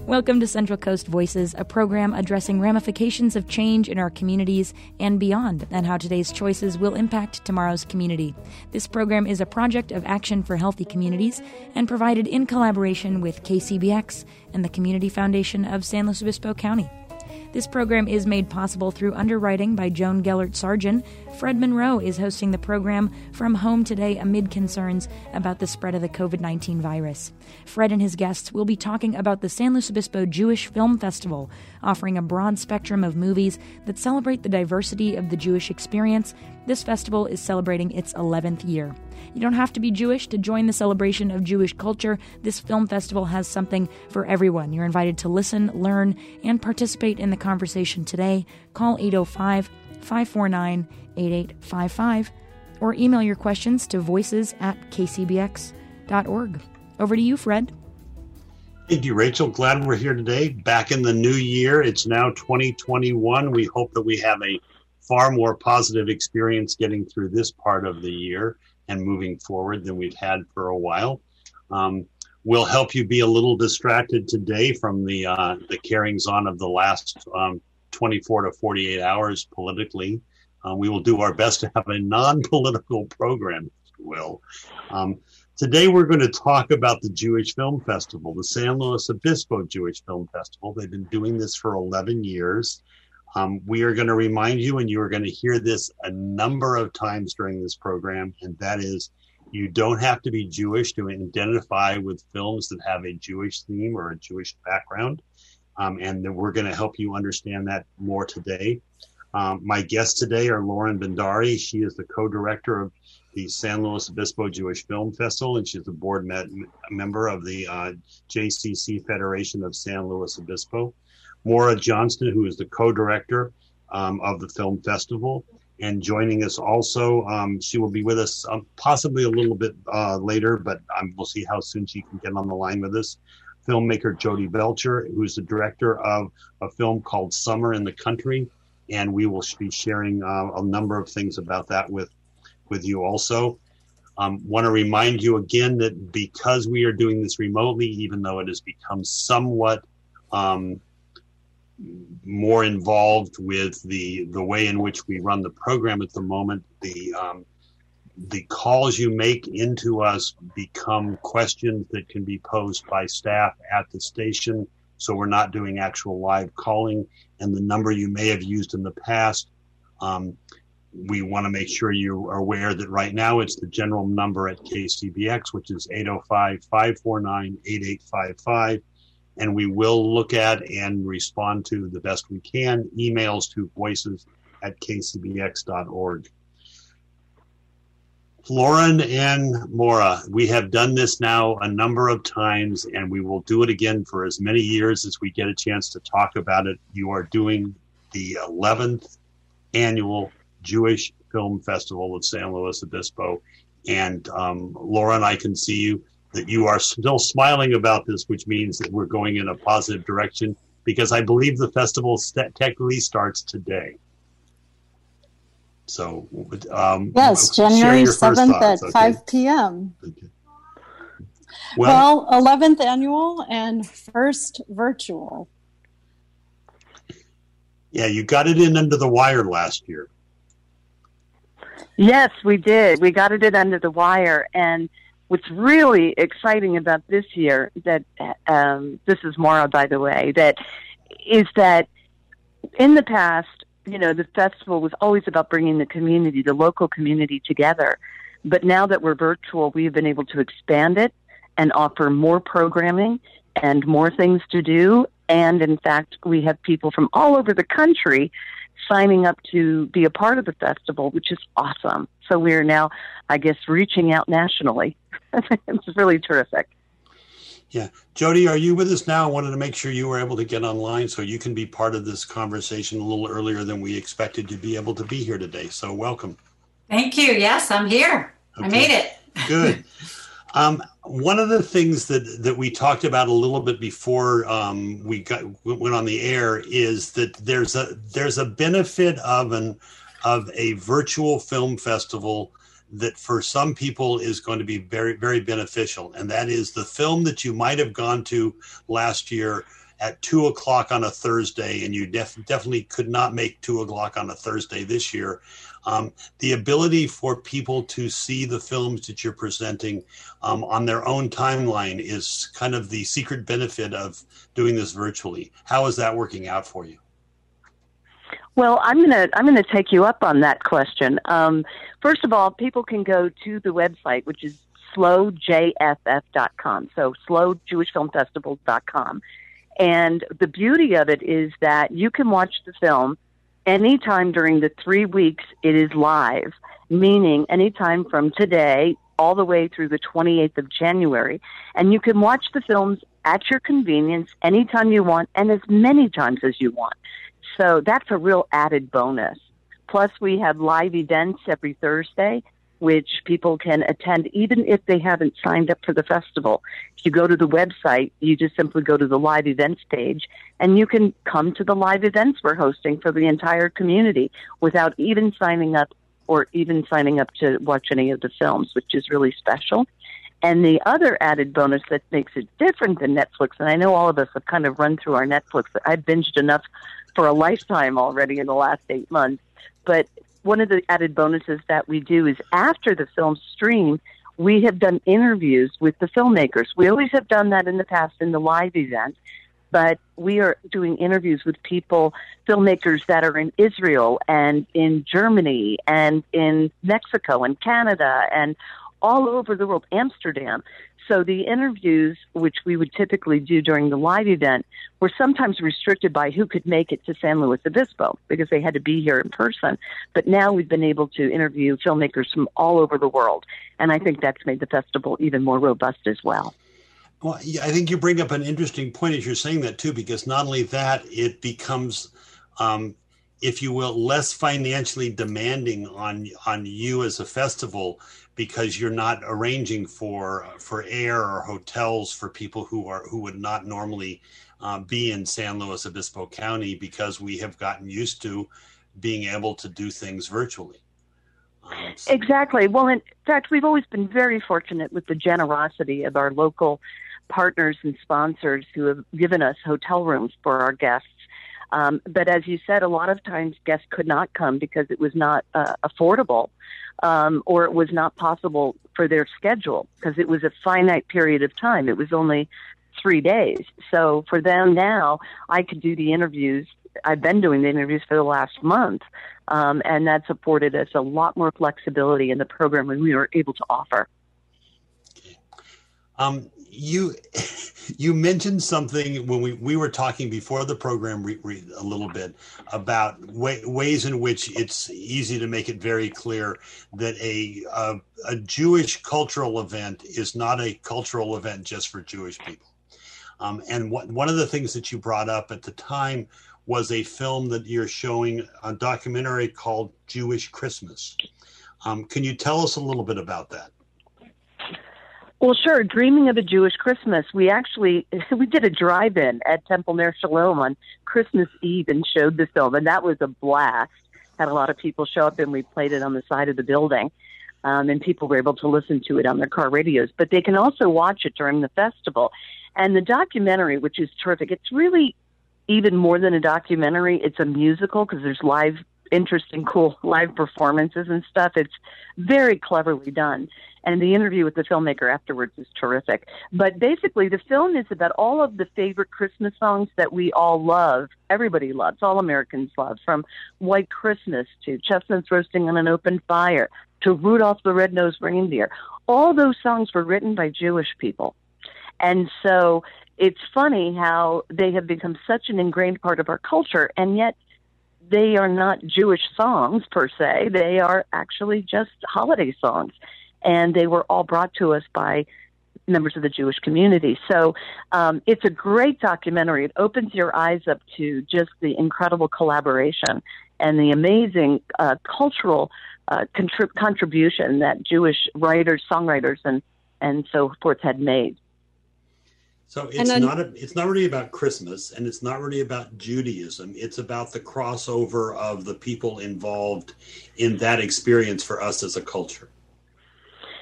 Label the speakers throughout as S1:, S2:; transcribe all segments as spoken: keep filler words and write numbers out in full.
S1: Welcome to Central Coast Voices, a program addressing ramifications of change in our communities and beyond, and how today's choices will impact tomorrow's community. This program is a project of Action for Healthy Communities and provided in collaboration with K C B X and the Community Foundation of San Luis Obispo County. This program is made possible through underwriting by Joan Gellert Sargent. Fred Monroe is hosting the program from home today amid concerns about the spread of the covid nineteen virus. Fred and his guests will be talking about the San Luis Obispo Jewish Film Festival, offering a broad spectrum of movies that celebrate the diversity of the Jewish experience. This festival is celebrating its eleventh year. You don't have to be Jewish to join the celebration of Jewish culture. This film festival has something for everyone. You're invited to listen, learn, and participate in the conversation today. Call eight oh five, five four nine, eight eight five five or email your questions to voices at k c b x dot org. Over to you, Fred.
S2: Thank you, Rachel. Glad we're here today. Back in the new year. It's now twenty twenty-one. We hope that we have a far more positive experience getting through this part of the year and moving forward than we've had for a while. Um, we'll help you be a little distracted today from the uh, the carryings on of the last um, twenty-four to forty-eight hours politically. Uh, we will do our best to have a non-political program, if you will. Um, today we're going to talk about the Jewish Film Festival, the San Luis Obispo Jewish Film Festival. They've been doing this for eleven years. Um, we are going to remind you, and you are going to hear this a number of times during this program, and that is you don't have to be Jewish to identify with films that have a Jewish theme or a Jewish background, um, and that we're going to help you understand that more today. Um, my guests today are Lauren Bhandari. She is the co-director of the San Luis Obispo Jewish Film Festival, and she's a board met- member of the uh, J C C Federation of San Luis Obispo. Maura Johnston, who is the co-director um, of the film festival, and joining us also, um, she will be with us um, possibly a little bit uh, later, but um, we'll see how soon she can get on the line with us. Filmmaker Jody Belcher, who's the director of a film called Summer in the Country, and we will be sharing uh, a number of things about that with, with you also. Um, want to remind you again that because we are doing this remotely, even though it has become somewhat um, more involved with the the way in which we run the program at the moment, the um, the calls you make into us become questions that can be posed by staff at the station. So we're not doing actual live calling, and the number you may have used in the past, um, we want to make sure you are aware that right now it's the general number at K C B X, which is eight oh five, five four nine, eight eight five five. And we will look at and respond to the best we can emails to voices at k c b x dot org. Lauren and Maura, we have done this now a number of times, and we will do it again for as many years as we get a chance to talk about it. You are doing the eleventh annual Jewish Film Festival of San Luis Obispo. And um, Lauren, I can see you. That you are still smiling about this, which means that we're going in a positive direction, because I believe the festival st- technically starts today. So, um,
S3: yes, January seventh at okay. five p.m. Okay. Well, well, eleventh annual and first virtual.
S2: Yeah, you got it in under the wire last year.
S4: Yes, we did. We got it in under the wire, and what's really exciting about this year, that um, this is Maura, by the way, that is that in the past, you know, the festival was always about bringing the community, the local community together. But now that we're virtual, we've been able to expand it and offer more programming and more things to do. And in fact, we have people from all over the country signing up to be a part of the festival, which is awesome. So we're now, I guess, reaching out nationally. It's really terrific.
S2: Yeah. Jody, are you with us now? I wanted to make sure you were able to get online so you can be part of this conversation a little earlier than we expected to be able to be here today. So welcome.
S5: Thank you. Yes, I'm here. Okay. I made it.
S2: Good. Um, one of the things that, that we talked about a little bit before um, we got went on the air is that there's a there's a benefit of an of a virtual film festival that for some people is going to be very, very beneficial. And that is the film that you might have gone to last year at two o'clock on a Thursday, and you def- definitely could not make two o'clock on a Thursday this year. Um, the ability for people to see the films that you're presenting um, on their own timeline is kind of the secret benefit of doing this virtually. How is that working out for you?
S4: Well, I'm gonna I'm gonna take you up on that question. Um, first of all, people can go to the website, which is slow j f f dot com. So slow jewish film festival dot com. And the beauty of it is that you can watch the film anytime during the three weeks it is live, meaning anytime from today all the way through the twenty-eighth of January. And you can watch the films at your convenience anytime you want and as many times as you want. So that's a real added bonus. Plus, we have live events every Thursday, which people can attend even if they haven't signed up for the festival. If you go to the website, you just simply go to the live events page, and you can come to the live events we're hosting for the entire community without even signing up or even signing up to watch any of the films, which is really special. And the other added bonus that makes it different than Netflix, and I know all of us have kind of run through our Netflix. I've binged enough for a lifetime already in the last eight months. But one of the added bonuses that we do is after the film stream, we have done interviews with the filmmakers. We always have done that in the past in the live event, but we are doing interviews with people, filmmakers that are in Israel and in Germany and in Mexico and Canada and all over the world, Amsterdam. So the interviews, which we would typically do during the live event, were sometimes restricted by who could make it to San Luis Obispo because they had to be here in person. But now we've been able to interview filmmakers from all over the world. And I think that's made the festival even more robust as well.
S2: Well, yeah, I think you bring up an interesting point as you're saying that, too, because not only that, it becomes, um, if you will, less financially demanding on on you as a festival, because you're not arranging for for air or hotels for people who are who would not normally uh, be in San Luis Obispo County, because we have gotten used to being able to do things virtually. Um, so.
S4: Exactly. Well, in fact, we've always been very fortunate with the generosity of our local partners and sponsors who have given us hotel rooms for our guests. Um, but as you said, a lot of times guests could not come because it was not uh, affordable. Um, or it was not possible for their schedule because it was a finite period of time. It was only three days. So for them now, I could do the interviews. I've been doing the interviews for the last month, um, and that's afforded us a lot more flexibility in the program when we were able to offer.
S2: Um, you you mentioned something when we, we were talking before the program re, re, a little bit about way, ways in which it's easy to make it very clear that a, a a Jewish cultural event is not a cultural event just for Jewish people. Um, and what, one of the things that you brought up at the time was a film that you're showing, a documentary called Jewish Christmas. Um, can you tell us a little bit about that?
S4: Well, sure. Dreaming of a Jewish Christmas. We actually, we did a drive-in at Temple Ner Shalom on Christmas Eve and showed the film, and that was a blast. Had a lot of people show up, and we played it on the side of the building, um, and people were able to listen to it on their car radios. But they can also watch it during the festival. And the documentary, which is terrific, it's really even more than a documentary. It's a musical because there's live, interesting, cool live performances and stuff. It's very cleverly done. And the interview with the filmmaker afterwards is terrific. But basically, the film is about all of the favorite Christmas songs that we all love. Everybody loves, all Americans love, from White Christmas to Chestnuts Roasting on an Open Fire to Rudolph the Red-Nosed Reindeer. All those songs were written by Jewish people. And so it's funny how they have become such an ingrained part of our culture, and yet they are not Jewish songs per se. They are actually just holiday songs. And they were all brought to us by members of the Jewish community. So um, it's a great documentary. It opens your eyes up to just the incredible collaboration and the amazing uh, cultural uh, contrib- contribution that Jewish writers, songwriters, and, and so forth had made.
S2: So it's then, not a, it's not really about Christmas, and it's not really about Judaism. It's about the crossover of the people involved in that experience for us as a culture.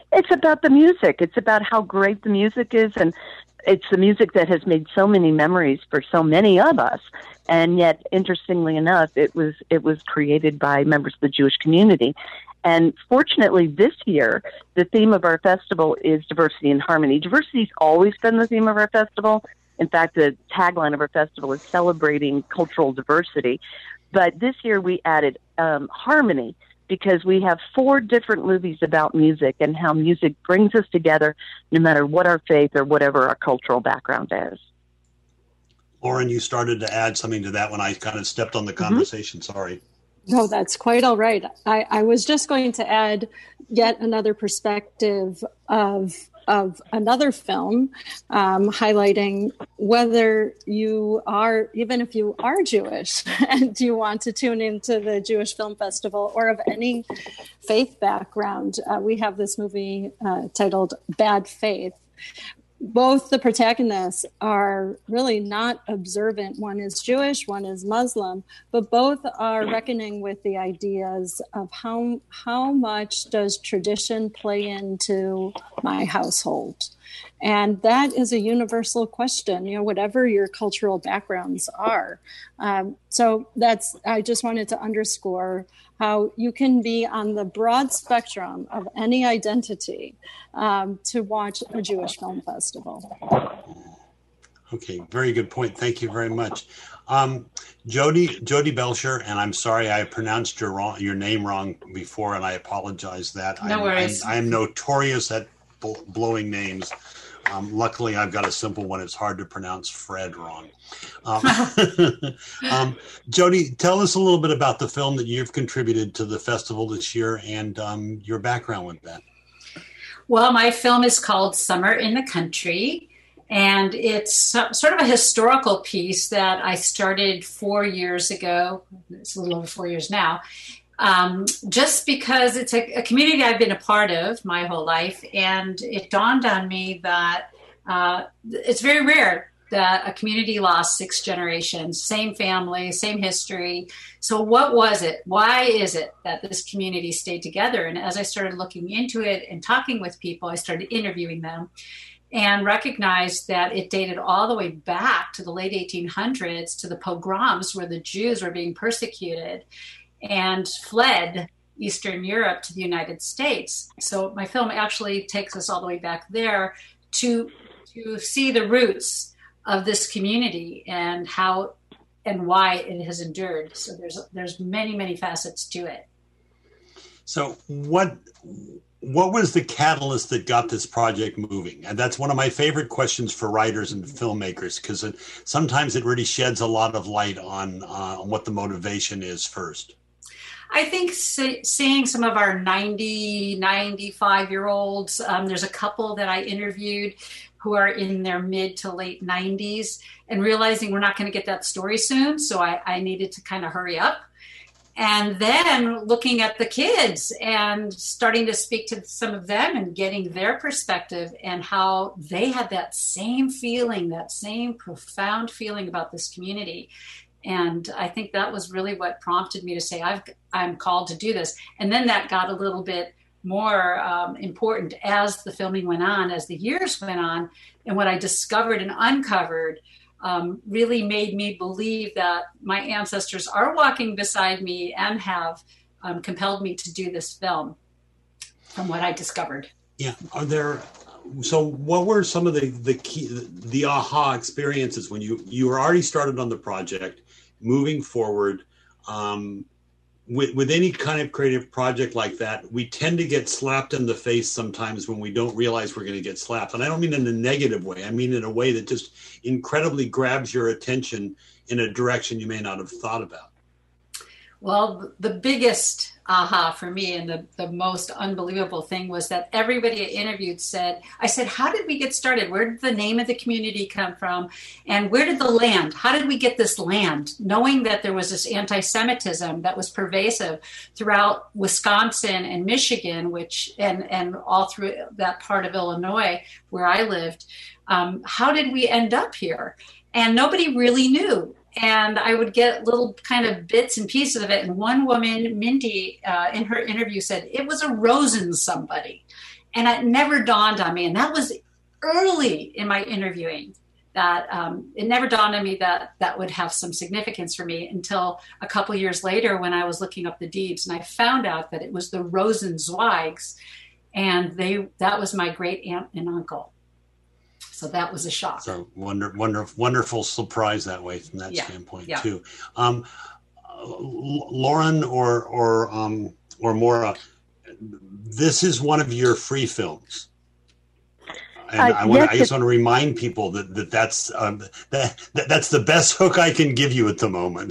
S4: It's about the music. It's about how great the music is, and it's the music that has made so many memories for so many of us. And yet, interestingly enough, it was it was created by members of the Jewish community. And fortunately, this year, the theme of our festival is diversity and harmony. Diversity's always been the theme of our festival. In fact, the tagline of our festival is celebrating cultural diversity. But this year, we added um, harmony, because we have four different movies about music and how music brings us together no matter what our faith or whatever our cultural background is.
S2: Lauren, you started to add something to that when I kind of stepped on the conversation. Mm-hmm. Sorry.
S3: No, that's quite all right. I, I was just going to add yet another perspective of of another film, um, highlighting whether you are, even if you are Jewish and you want to tune into the Jewish Film Festival or of any faith background. Uh, we have this movie uh, titled Bad Faith. Both the protagonists are really not observant. One is Jewish, one is Muslim, but both are reckoning with the ideas of how how much does tradition play into my household. And that is a universal question, you know, whatever your cultural backgrounds are. Um, so that's, I just wanted to underscore how you can be on the broad spectrum of any identity um, to watch a Jewish film festival.
S2: Okay, very good point. Thank you very much. Um, Jody, Jody Belcher, and I'm sorry I pronounced your wrong, your name wrong before, and I apologize that.
S5: No
S2: I'm,
S5: worries.
S2: I'm, I'm notorious at bl- blowing names. Um, luckily, I've got a simple one. It's hard to pronounce Fred wrong. Um, um, Jody, tell us a little bit about the film that you've contributed to the festival this year and um, your background with that.
S5: Well, my film is called Summer in the Country, and it's sort of a historical piece that I started four years ago. It's a little over four years now. Um, just because it's a, a community I've been a part of my whole life. And it dawned on me that uh, it's very rare that a community lost six generations, same family, same history. So what was it? Why is it that this community stayed together? And as I started looking into it and talking with people, I started interviewing them and recognized that it dated all the way back to the late eighteen hundreds, to the pogroms where the Jews were being persecuted and fled Eastern Europe to the United States. So my film actually takes us all the way back there to to see the roots of this community and how and why it has endured. So there's there's many, many facets to it.
S2: So what what was the catalyst that got this project moving? And that's one of my favorite questions for writers and filmmakers, because it, sometimes it really sheds a lot of light on uh, what the motivation is first.
S5: I think see, seeing some of our ninety, ninety-five-year-olds, um, there's a couple that I interviewed who are in their mid to late nineties, and realizing we're not going to get that story soon, so I, I needed to kind of hurry up. And then looking at the kids and starting to speak to some of them and getting their perspective and how they had that same feeling, that same profound feeling about this community. And I think that was really what prompted me to say, I've, I'm called to do this. And then that got a little bit more um, important as the filming went on, as the years went on. And what I discovered and uncovered um, really made me believe that my ancestors are walking beside me and have um, compelled me to do this film from what I discovered.
S2: Yeah. Are there... So what were some of the, the key, the aha experiences when you, you were already started on the project, moving forward, um, with, with any kind of creative project like that, we tend to get slapped in the face sometimes when we don't realize we're going to get slapped. And I don't mean in a negative way. I mean in a way that just incredibly grabs your attention in a direction you may not have thought about.
S5: Well, the biggest aha for me and the, the most unbelievable thing was that everybody I interviewed said, I said, how did we get started? Where did the name of the community come from? And where did the land? How did we get this land? Knowing that there was this anti-Semitism that was pervasive throughout Wisconsin and Michigan, which and, and all through that part of Illinois where I lived. Um, how did we end up here? And nobody really knew. And I would get little kind of bits and pieces of it. And one woman, Mindy, uh, in her interview said, it was a Rosen somebody. And it never dawned on me, and that was early in my interviewing, that um, it never dawned on me that that would have some significance for me until a couple years later when I was looking up the deeds, and I found out that it was the Rosenzweigs, and they that was my great aunt and uncle. So that was a shock. So
S2: wonder, wonder, wonderful surprise that way from that
S5: yeah.
S2: standpoint
S5: yeah.
S2: too. Um, Lauren or or um, or Maura, this is one of your free films. And
S4: uh,
S2: I, want
S4: yes,
S2: I just want to remind people that, that that's um, that, that that's the best hook I can give you at the moment.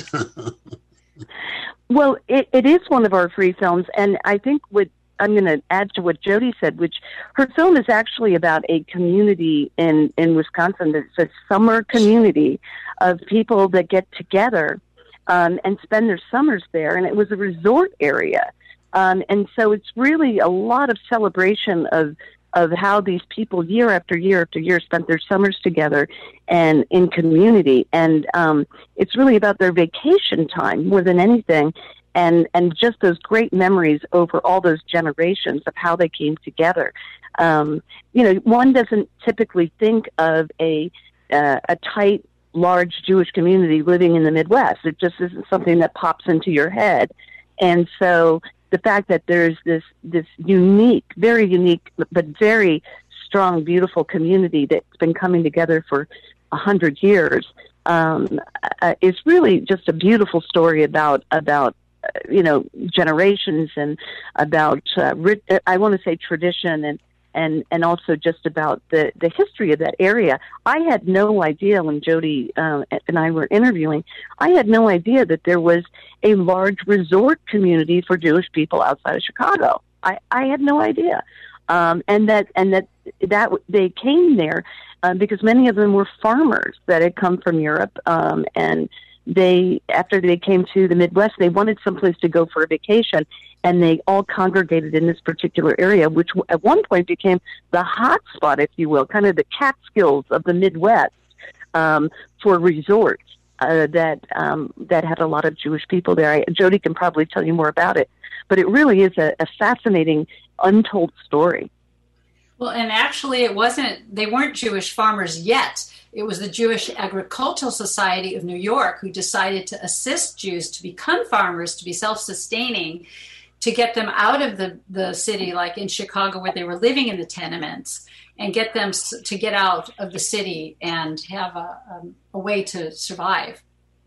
S4: Well, it, it is one of our free films, and I think what I'm going to add to what Jody said, which her film is actually about a community in, in Wisconsin. It's a summer community of people that get together um, and spend their summers there, and it was a resort area. Um, and so it's really a lot of celebration of of how these people year after year after year spent their summers together and in community. And um, it's really about their vacation time more than anything, and, and just those great memories over all those generations of how they came together. Um, you know, one doesn't typically think of a, uh, a tight, large Jewish community living in the Midwest. It just isn't something that pops into your head. And so the fact that there's this this unique, very unique, but very strong, beautiful community that's been coming together for a hundred years um, uh, is really just a beautiful story about about uh, you know generations and about uh, I want to say tradition and. And, and also just about the, the history of that area. I had no idea when Jody uh, and I were interviewing, I had no idea that there was a large resort community for Jewish people outside of Chicago. I, I had no idea. Um, and that and that that they came there uh, because many of them were farmers that had come from Europe, um, and they after they came to the Midwest, they wanted someplace to go for a vacation. And they all congregated in this particular area, which at one point became the hot spot, if you will, kind of the Catskills of the Midwest um, for resorts uh, that um, that had a lot of Jewish people there. I, Jody can probably tell you more about it, but it really is a, a fascinating, untold story.
S5: Well, and actually, it wasn't. They weren't Jewish farmers yet. It was the Jewish Agricultural Society of New York who decided to assist Jews to become farmers, to be self-sustaining, to get them out of the, the city, like in Chicago where they were living in the tenements, and get them to get out of the city and have a, um, a way to survive.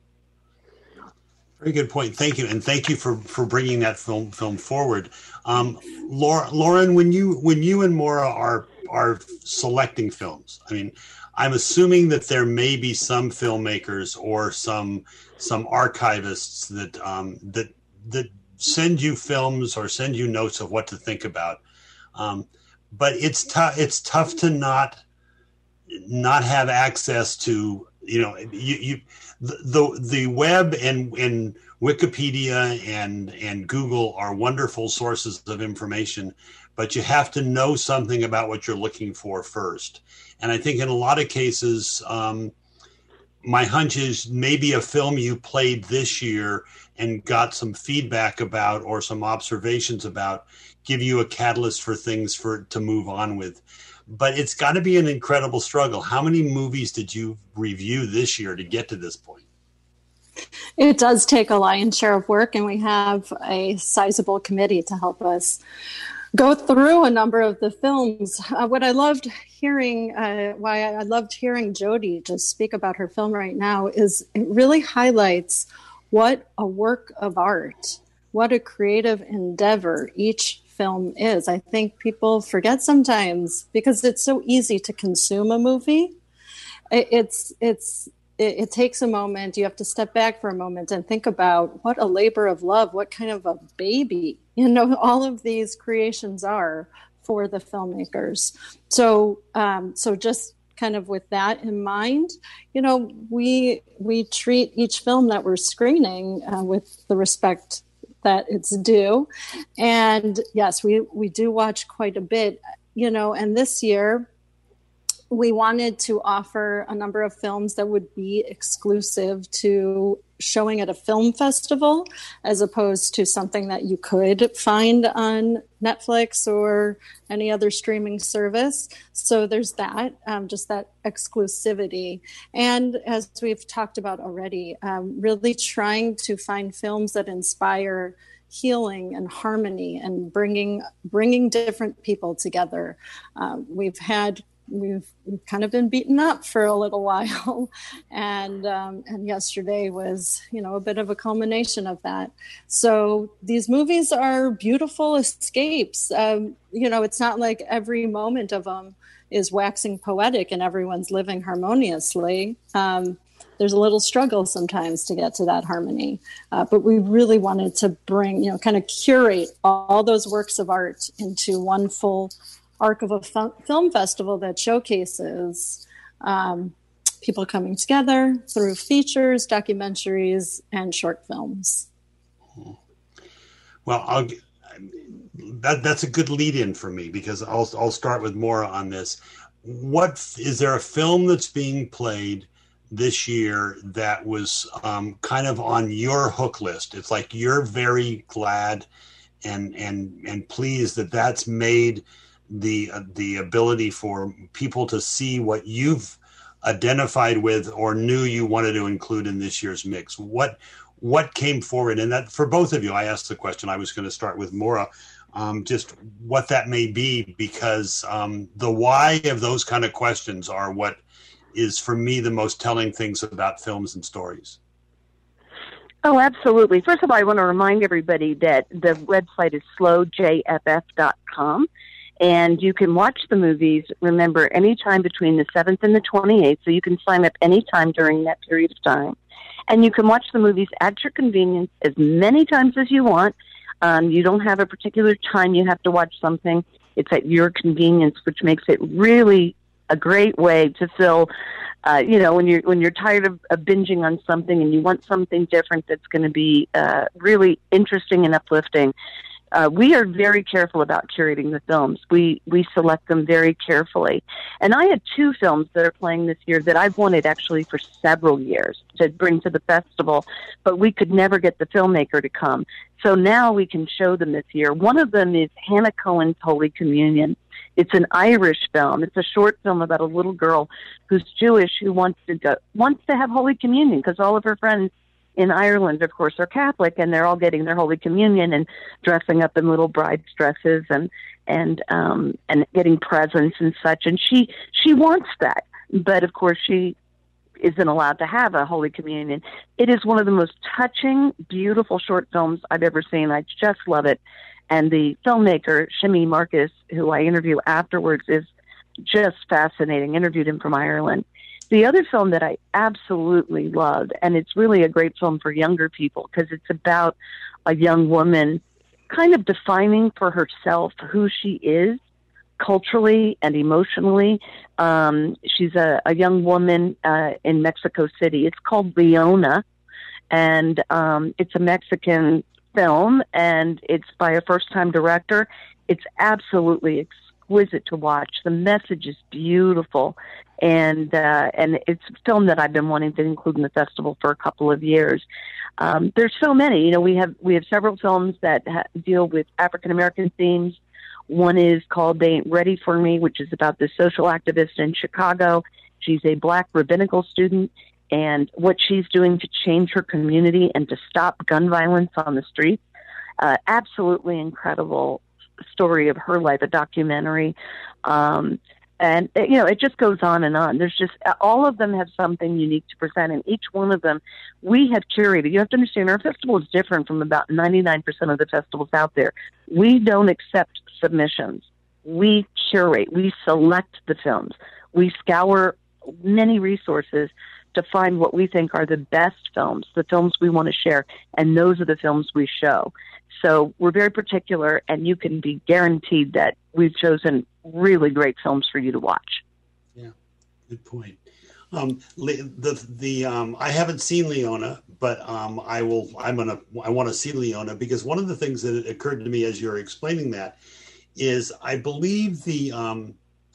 S2: Very good point. Thank you. And thank you for, for bringing that film film forward. Um, Laura, Lauren, when you when you and Maura are are selecting films, I mean, I'm assuming that there may be some filmmakers or some some archivists that um, that that send you films or send you notes of what to think about. Um, but it's tough. It's tough to not, not have access to, you know, you, you, the, the web and, and Wikipedia and, and Google are wonderful sources of information, but you have to know something about what you're looking for first. And I think in a lot of cases, um, my hunch is maybe a film you played this year and got some feedback about or some observations about give you a catalyst for things for to move on with. But it's got to be an incredible struggle. How many movies did you review this year to get to this point?
S3: It does take a lion's share of work, and we have a sizable committee to help us go through a number of the films. Uh, what I loved hearing, uh, why I loved hearing Jody just speak about her film right now is it really highlights what a work of art, what a creative endeavor each film is. I think people forget sometimes because it's so easy to consume a movie. It's, it's, it, it takes a moment. You have to step back for a moment and think about what a labor of love, what kind of a baby, you know, all of these creations are for the filmmakers. So, um, so just kind of with that in mind, you know, we we treat each film that we're screening uh, with the respect that it's due. And yes, we, we do watch quite a bit, you know, and this year we wanted to offer a number of films that would be exclusive to showing at a film festival, as opposed to something that you could find on Netflix or any other streaming service. So there's that, um, just that exclusivity. And as we've talked about already, um, really trying to find films that inspire healing and harmony and bringing bringing different people together. Um, we've had We've, we've kind of been beaten up for a little while, and um, and yesterday was, you know, a bit of a culmination of that. So these movies are beautiful escapes. Um, you know, it's not like every moment of them is waxing poetic and everyone's living harmoniously. Um, there's a little struggle sometimes to get to that harmony, uh, but we really wanted to bring, you know, kind of curate all those works of art into one full arc of a f- film festival that showcases um, people coming together through features, documentaries, and short films.
S2: Well, I'll, that that's a good lead-in for me, because I'll I'll start with Maura on this. What is there a film that's being played this year that was um, kind of on your hook list? It's like you're very glad and and and pleased that that's made the uh, the ability for people to see what you've identified with or knew you wanted to include in this year's mix. What what came forward? And that for both of you, I asked the question. I was going to start with Maura, um, just what that may be, because um, the why of those kind of questions are what is for me the most telling things about films and stories.
S4: Oh, absolutely. First of all, I want to remind everybody that the website is slow j f f dot com. And you can watch the movies, remember, anytime between the seventh and the twenty-eighth, so you can sign up anytime during that period of time. And you can watch the movies at your convenience as many times as you want. Um, you don't have a particular time you have to watch something. It's at your convenience, which makes it really a great way to fill, uh, you know, when you're when you're tired of, of binging on something and you want something different that's going to be uh, really interesting and uplifting. Uh, we are very careful about curating the films. We we select them very carefully. And I had two films that are playing this year that I've wanted actually for several years to bring to the festival, but we could never get the filmmaker to come. So now we can show them this year. One of them is Hannah Cohen's Holy Communion. It's an Irish film. It's a short film about a little girl who's Jewish who wants to go, wants to have Holy Communion because all of her friends in Ireland, of course, are Catholic, and they're all getting their Holy Communion and dressing up in little bride's dresses and and um, and getting presents and such. And she she wants that, but of course she isn't allowed to have a Holy Communion. It is one of the most touching, beautiful short films I've ever seen. I just love it. And the filmmaker, Shimi Marcus, who I interview afterwards, is just fascinating. Interviewed him from Ireland. The other film that I absolutely loved, and it's really a great film for younger people because it's about a young woman kind of defining for herself who she is culturally and emotionally. Um, she's a, a young woman uh, in Mexico City. It's called Leona, and um, it's a Mexican film, and it's by a first-time director. It's absolutely exquisite to watch. The message is beautiful. And uh, and it's a film that I've been wanting to include in the festival for a couple of years. Um, there's so many. You know, we have we have several films that ha- deal with African American themes. One is called They Ain't Ready for Me, which is about this social activist in Chicago. She's a Black rabbinical student, and what she's doing to change her community and to stop gun violence on the streets. Uh, absolutely incredible story of her life, a documentary. Um, And, you know, it just goes on and on. There's just, all of them have something unique to present, and each one of them we have curated. You have to understand, our festival is different from about ninety-nine percent of the festivals out there. We don't accept submissions. We curate. We select the films. We scour many resources to find what we think are the best films, the films we want to share, and those are the films we show. So we're very particular, and you can be guaranteed that we've chosen really great films for you to watch.
S2: Yeah, good point. Um, the the um, I haven't seen Leona, but um, I will. I'm gonna. I want to see Leona because one of the things that occurred to me as you're explaining that is I believe the um,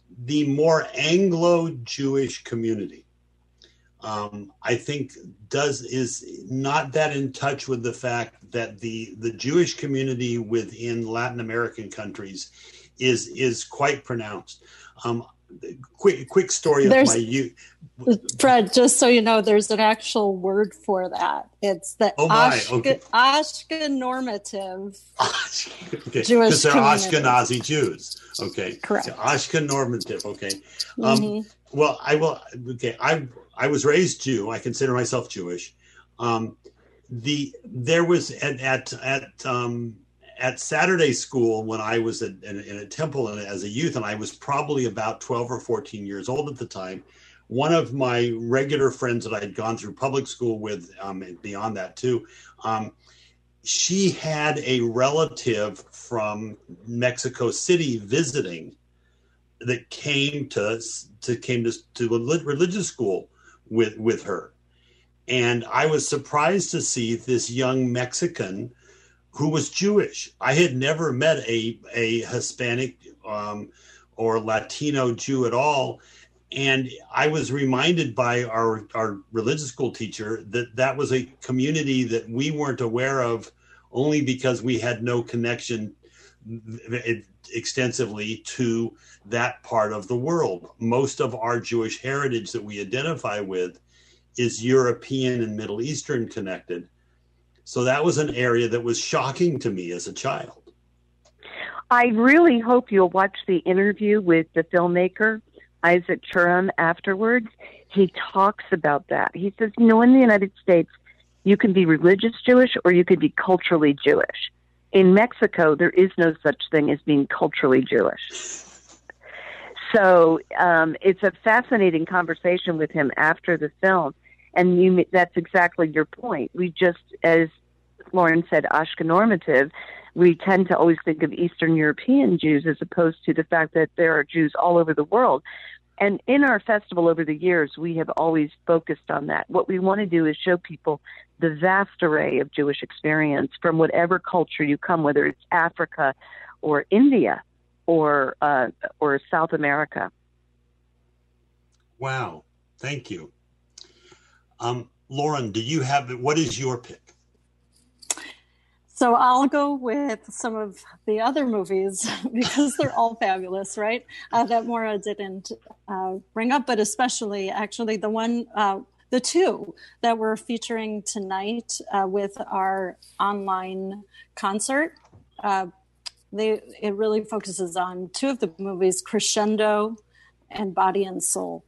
S2: the more Anglo-Jewish community, um, I think, does is not that in touch with the fact that the the Jewish community within Latin American countries is is quite pronounced. Um, quick quick story of
S3: There's,
S2: my youth.
S3: Fred, just so you know, there's an actual word for that. It's the
S2: oh my,
S3: Ashke-
S2: okay.
S3: Ashkenormative
S2: okay.
S3: Jewish
S2: they're
S3: community.
S2: Ashkenazi Jews. Okay.
S3: Correct.
S2: So Ashkenormative. Okay. Um,
S3: Mm-hmm.
S2: Well, I will. Okay. I I was raised Jew. I consider myself Jewish. Um, the there was at at at um, at Saturday school when I was at, in, in a temple as a youth, and I was probably about twelve or fourteen years old at the time. One of my regular friends that I had gone through public school with, um, and beyond that too, um, she had a relative from Mexico City visiting that came to to came to, to a religious school with with her, and I was surprised to see this young Mexican who was Jewish. I had never met a a Hispanic um, or Latino Jew at all. And I was reminded by our, our religious school teacher that that was a community that we weren't aware of only because we had no connection extensively to that part of the world. Most of our Jewish heritage that we identify with is European and Middle Eastern connected. So that was an area that was shocking to me as a child.
S4: I really hope you'll watch the interview with the filmmaker, Isaac Churam, afterwards. He talks about that. He says, you know, in the United States, you can be religious Jewish or you can be culturally Jewish. In Mexico, there is no such thing as being culturally Jewish. So um, it's a fascinating conversation with him after the film. And you, that's exactly your point. We just, as Lauren said, Ashkenormative, we tend to always think of Eastern European Jews as opposed to the fact that there are Jews all over the world. And in our festival over the years, we have always focused on that. What we want to do is show people the vast array of Jewish experience from whatever culture you come, whether it's Africa or India or uh, or South America.
S2: Wow. Thank you. Um, Lauren, do you have, what is your pick?
S3: So I'll go with some of the other movies because they're all fabulous, right? Uh, that Maura didn't uh, bring up, but especially actually the one, uh, the two that we're featuring tonight uh, with our online concert. Uh, they it really focuses on two of the movies, Crescendo and Body and Soul.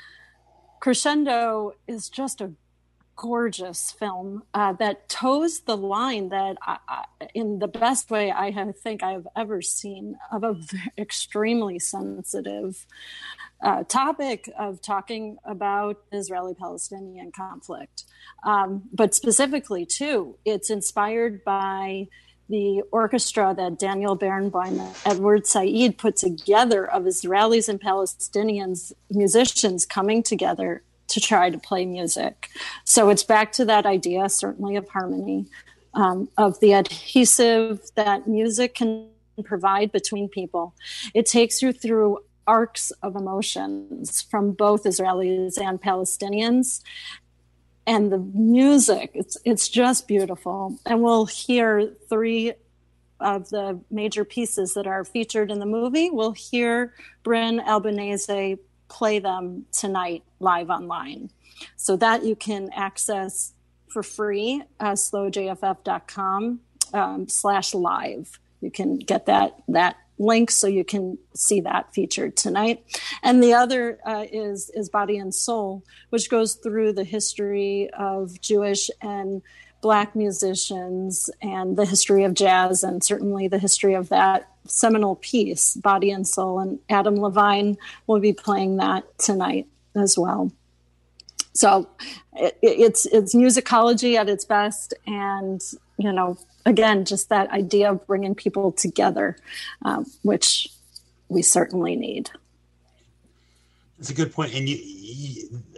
S3: Crescendo is just a gorgeous film uh, that toes the line that I, I, in the best way I have, think I've ever seen of a very, extremely sensitive uh, topic of talking about Israeli-Palestinian conflict. Um, but specifically too, it's inspired by the orchestra that Daniel Barenboim and Edward Said put together of Israelis and Palestinians, musicians coming together to try to play music. So it's back to that idea, certainly of harmony, um, of the adhesive that music can provide between people. It takes you through arcs of emotions from both Israelis and Palestinians. And the music, it's it's just beautiful. And we'll hear three of the major pieces that are featured in the movie. We'll hear Bryn Albanese play them tonight live online. So that you can access for free at slow j f f dot com um, slash live. You can get that that link so you can see that featured tonight. And the other uh, is is Body and Soul, which goes through the history of Jewish and Black musicians and the history of jazz, and certainly the history of that seminal piece, Body and Soul. And Adam Levine will be playing that tonight as well. So it, it's it's musicology at its best, and you know, again, just that idea of bringing people together, um, which we certainly need.
S2: That's a good point. And you, you,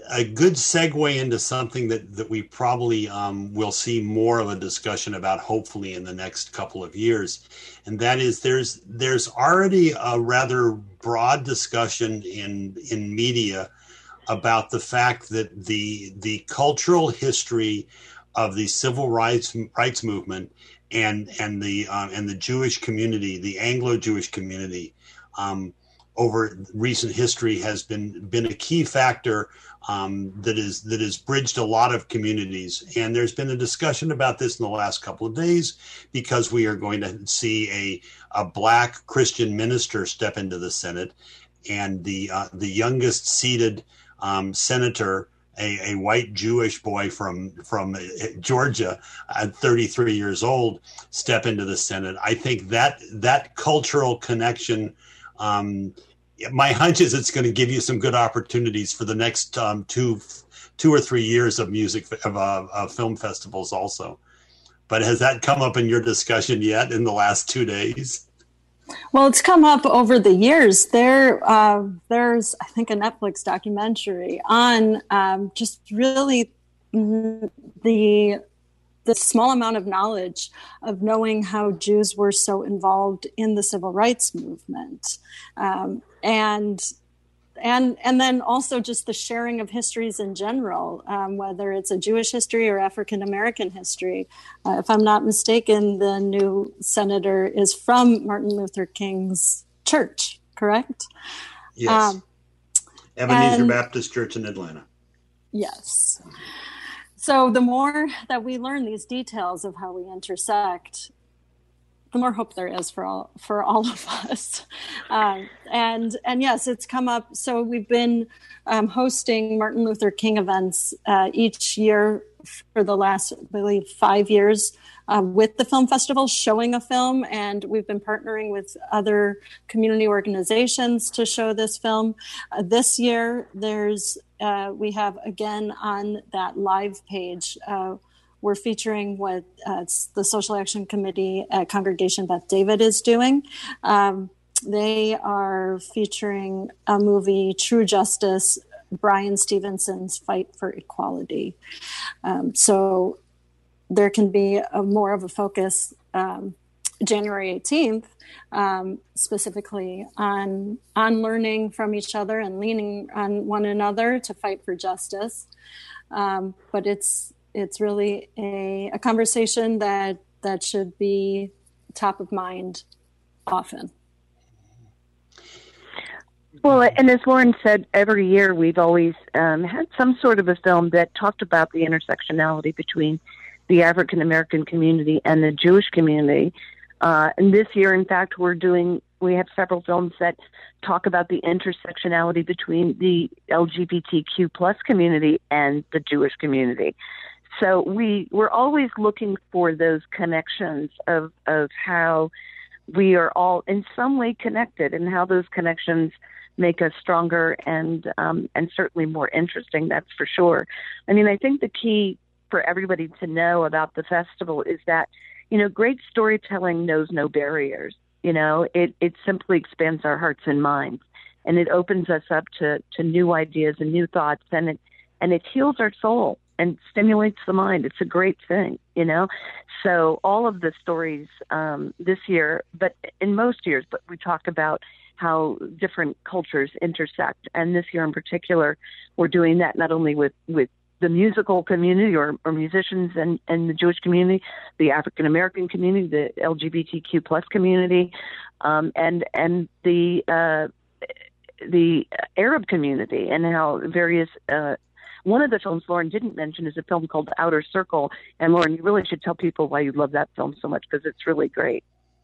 S2: a good segue into something that, that we probably um, will see more of a discussion about, hopefully, in the next couple of years. And that is there's there's already a rather broad discussion in in media about the fact that the the cultural history of the civil rights rights movement and and the um, and the Jewish community, the Anglo-Jewish community, um, over recent history has been been a key factor um, that is that has bridged a lot of communities. And there's been a discussion about this in the last couple of days because we are going to see a a black Christian minister step into the Senate, and the uh, the youngest seated um, senator, a, a white Jewish boy from from Georgia at thirty-three years old, step into the Senate. I think that that cultural connection, um, my hunch is it's going to give you some good opportunities for the next um, two two or three years of music of uh, uh, film festivals also. But has that come up in your discussion yet in the last two days?
S3: Well, it's come up over the years. There, uh, there's, I think, a Netflix documentary on um, just really the the small amount of knowledge of knowing how Jews were so involved in the civil rights movement, um, and and and then also just the sharing of histories in general, um, whether it's a Jewish history or African American history. Uh, if I'm not mistaken, the new senator is from Martin Luther King's church, correct?
S2: Yes. Um, Ebenezer and, Baptist Church in Atlanta.
S3: Yes. So the more that we learn these details of how we intersect, the more hope there is for all for all of us. Um, and and yes, it's come up. So we've been um, hosting Martin Luther King events uh, each year for the last, I believe, five years uh, with the film festival, showing a film. And we've been partnering with other community organizations to show this film. Uh, this year, there's uh, we have, again, on that live page, uh, we're featuring what uh, the Social Action Committee at Congregation Beth David is doing. Um, they are featuring a movie, True Justice, Brian Stevenson's Fight for Equality. Um, so there can be a more of a focus um, January eighteenth, um, specifically on on learning from each other and leaning on one another to fight for justice. Um, but it's It's really a, a conversation that that should be top of mind often.
S4: Well, and as Lauren said, every year we've always um, had some sort of a film that talked about the intersectionality between the African American community and the Jewish community. Uh, and this year, in fact, we're doing, we have several films that talk about the intersectionality between the L G B T Q plus community and the Jewish community. So we, we're always looking for those connections of, of how we are all in some way connected and how those connections make us stronger and um, and certainly more interesting, that's for sure. I mean, I think the key for everybody to know about the festival is that, you know, great storytelling knows no barriers. You know, it, it simply expands our hearts and minds, and it opens us up to, to new ideas and new thoughts, and it and it heals our soul and stimulates the mind. It's a great thing, you know? So all of the stories um, this year, but in most years, but we talk about how different cultures intersect. And this year in particular, we're doing that not only with, with the musical community or, or musicians and, and the Jewish community, the African-American community, the L G B T Q plus community, um, and, and the, uh, the Arab community, and how various, uh, one of the films Lauren didn't mention is a film called Outer Circle. And Lauren, you really should tell people why you love that film so much, because it's really great.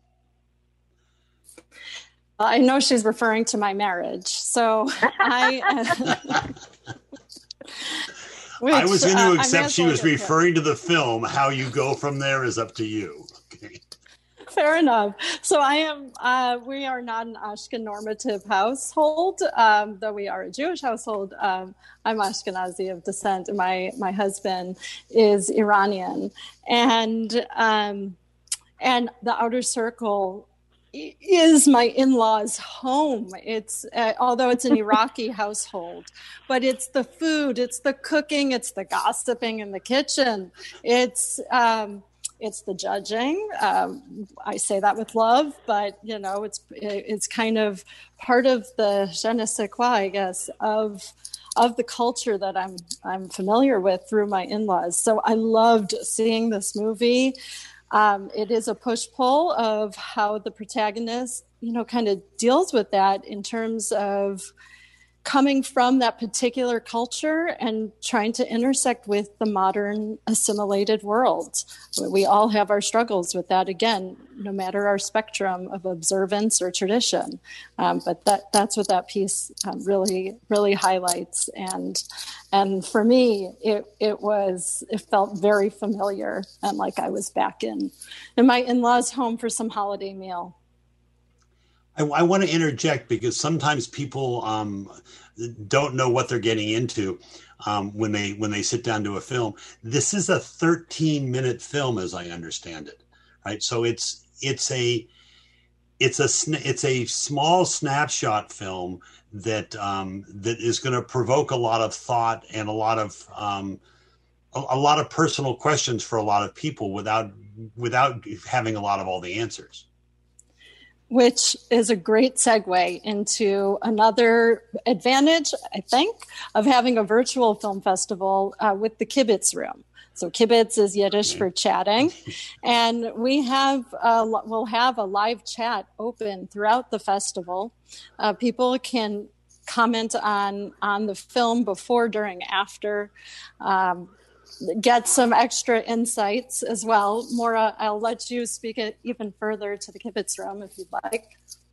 S3: I know she's referring to my marriage. So I... Uh, which,
S2: I was going to
S3: uh,
S2: accept she was referring to the film. How you go from there is up to you. Okay.
S3: Fair enough. So I am, uh, we are not an Ashken normative household, um, though we are a Jewish household. Um, I'm Ashkenazi of descent, and my, my husband is Iranian. And, um, and the Outer Circle is my in-laws' home. It's uh, although it's an Iraqi household, but it's the food, it's the cooking, it's the gossiping in the kitchen, it's um, it's the judging. Um, I say that with love, but you know, it's it's kind of part of the je ne sais quoi, I guess, of of the culture that I'm I'm familiar with through my in-laws. So I loved seeing this movie. Um, it is a push-pull of how the protagonist, you know, kind of deals with that in terms of coming from that particular culture and trying to intersect with the modern assimilated world. We all have our struggles with that, again, no matter our spectrum of observance or tradition. Um, but that that's what that piece um, really, really highlights. And and for me, it it was, it felt very familiar and like I was back in, in my in-laws' home for some holiday meal.
S2: I, I want to interject because sometimes people um, don't know what they're getting into um, when they when they sit down to a film. This is a thirteen minute film, as I understand it, right? So it's it's a it's a it's a small snapshot film that um, that is going to provoke a lot of thought and a lot of um, a, a lot of personal questions for a lot of people without without having a lot of all the answers.
S3: Which is a great segue into another advantage, I think, of having a virtual film festival uh, with the Kibitz Room. So Kibitz is Yiddish for chatting, and we have uh, we'll have a live chat open throughout the festival. Uh, people can comment on on the film before, during, after. Um, get some extra insights as well. Maura, I'll let you speak it even further to the Kibitz Room if you'd like.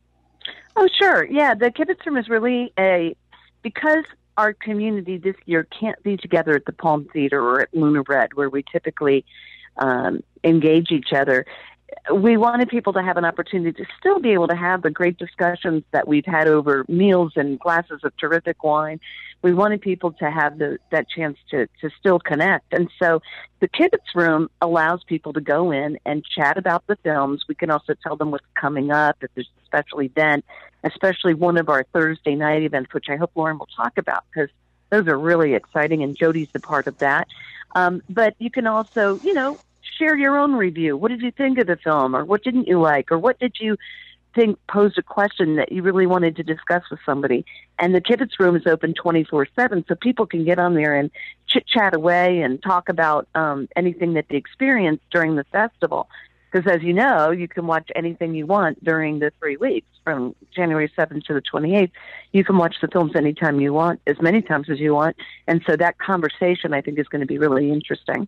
S4: Oh, sure. Yeah, the Kibitz Room is really a, because our community this year can't be together at the Palm Theater or at Luna Red, where we typically um, engage each other. We wanted people to have an opportunity to still be able to have the great discussions that we've had over meals and glasses of terrific wine. We wanted people to have the, that chance to, to still connect. And so the Kibitz Room allows people to go in and chat about the films. We can also tell them what's coming up, if there's a special event, especially one of our Thursday night events, which I hope Lauren will talk about, because those are really exciting, and Jody's a part of that. Um, but you can also, you know, share your own review. What did you think of the film, or what didn't you like, or what did you think posed a question that you really wanted to discuss with somebody? And the Kibitz Room is open twenty-four seven, so people can get on there and chit-chat away and talk about um, anything that they experienced during the festival. Because as you know, you can watch anything you want during the three weeks, from January seventh to the twenty-eighth. You can watch the films anytime you want, as many times as you want. And so that conversation, I think, is going to be really interesting.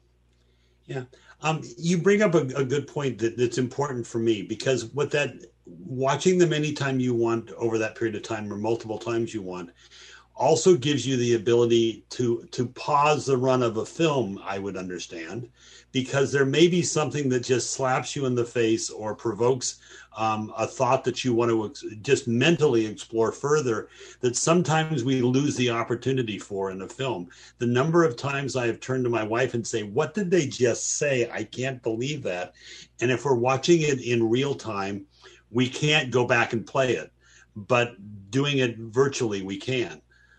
S2: Yeah. Um, you bring up a, a good point that, that's important for me, because what that, watching them anytime you want over that period of time, or multiple times you want, also gives you the ability to to pause the run of a film, I would understand, because there may be something that just slaps you in the face or provokes um, a thought that you want to ex- just mentally explore further, that sometimes we lose the opportunity for in a film. The number of times I have turned to my wife and say, what did they just say? I can't believe that. And if we're watching it in real time, we can't go back and play it, but doing it virtually, we can.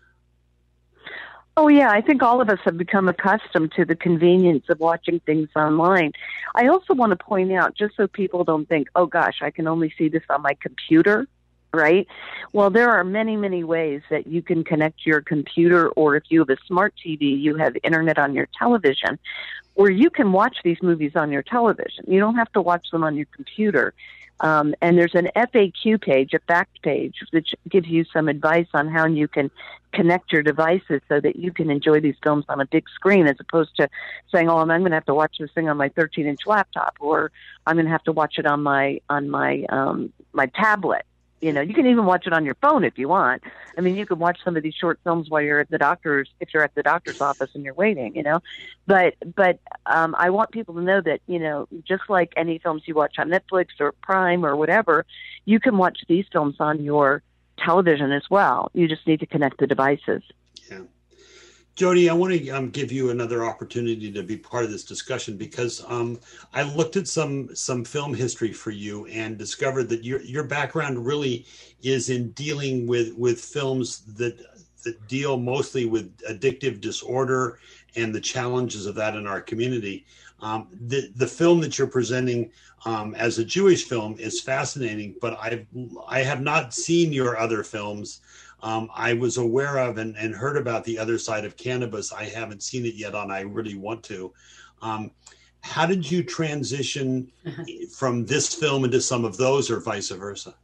S4: Oh, yeah. I think all of us have become accustomed to the convenience of watching things online. I also want to point out, just so people don't think, oh, gosh, I can only see this on my computer, right? Well, there are many, many ways that you can connect your computer, or if you have a smart T V, you have internet on your television, where you can watch these movies on your television. You don't have to watch them on your computer. Um, and there's an F A Q page, a fact page, which gives you some advice on how you can connect your devices so that you can enjoy these films on a big screen, as opposed to saying, oh, I'm going to have to watch this thing on my thirteen inch laptop, or I'm going to have to watch it on my, on my, um, my tablet. You know, you can even watch it on your phone if you want. I mean, you can watch some of these short films while you're at the doctor's, if you're at the doctor's office and you're waiting, you know. But but um, I want people to know that, you know, just like any films you watch on Netflix or Prime or whatever, you can watch these films on your television as well. You just need to connect the devices.
S2: Yeah. Jody, I want to um, give you another opportunity to be part of this discussion because um, I looked at some some film history for you and discovered that your your background really is in dealing with with films that that deal mostly with addictive disorder and the challenges of that in our community. Um, the the film that you're presenting um, as a Jewish film is fascinating, but I've I have not seen your other films. Um, I was aware of and, and heard about The Other Side of Cannabis. I haven't seen it yet, and I really want to. Um, how did you transition from this film into some of those, or vice versa?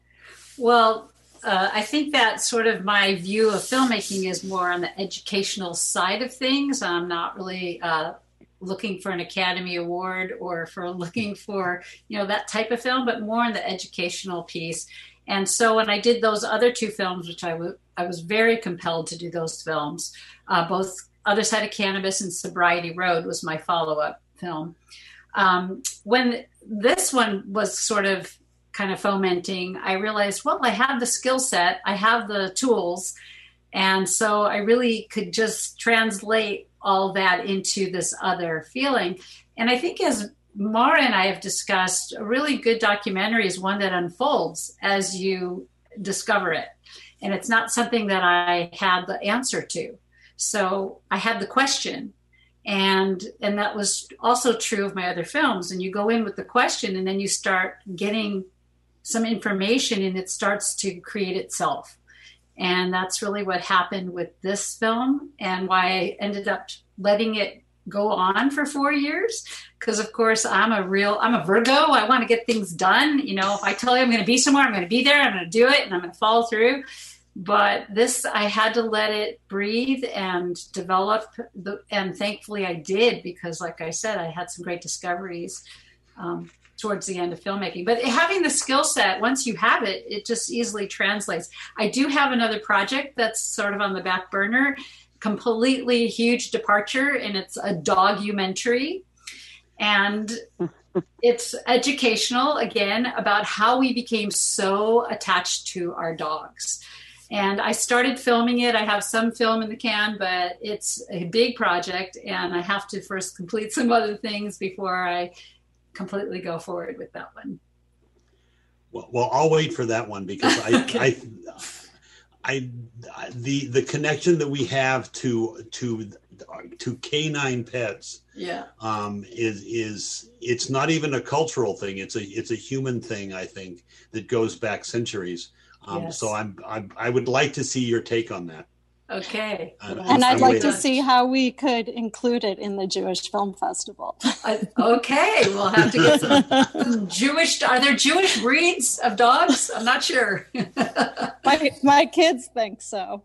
S5: Well, uh, I think that sort of my view of filmmaking is more on the educational side of things. I'm not really uh, looking for an Academy Award or for looking for, you know, that type of film, but more on the educational piece. And so when I did those other two films, which I, w- I was very compelled to do those films, uh, both Other Side of Cannabis and Sobriety Road was my follow-up film. Um, when this one was sort of kind of fomenting, I realized, well, I have the skill set, I have the tools, and so I really could just translate all that into this other feeling. And I think as Mara and I have discussed, a really good documentary is one that unfolds as you discover it. And it's not something that I had the answer to. So I had the question. And and that was also true of my other films. And you go in with the question and then you start getting some information and it starts to create itself. And that's really what happened with this film and why I ended up letting it go on for four years. Because of course I'm a real, I'm a Virgo. I want to get things done. You know, if I tell you I'm going to be somewhere, I'm going to be there, I'm going to do it, and I'm going to follow through. But this, I had to let it breathe and develop. The, and thankfully I did, because like I said, I had some great discoveries um, towards the end of filmmaking. But having the skill set, once you have it, it just easily translates. I do have another project that's sort of on the back burner, completely huge departure, and it's a dogumentary. And it's educational, again, about how we became so attached to our dogs. And I started filming it. I have some film in the can, but it's a big project, and I have to first complete some other things before I completely go forward with that one.
S2: Well, well I'll wait for that one, because I, okay. I, I, the the connection that we have to to to canine pets,
S5: yeah,
S2: um, is is it's not even a cultural thing. It's a it's a human thing, I think, that goes back centuries. Um, yes. So I'm, I'm I would like to see your take on that.
S5: Okay.
S3: Uh, and I'd I'm like waiting. to see how we could include it in the Jewish Film Festival.
S5: uh, okay, we'll have to get some, some Jewish. Are there Jewish breeds of dogs? I'm not sure.
S3: my my kids think so.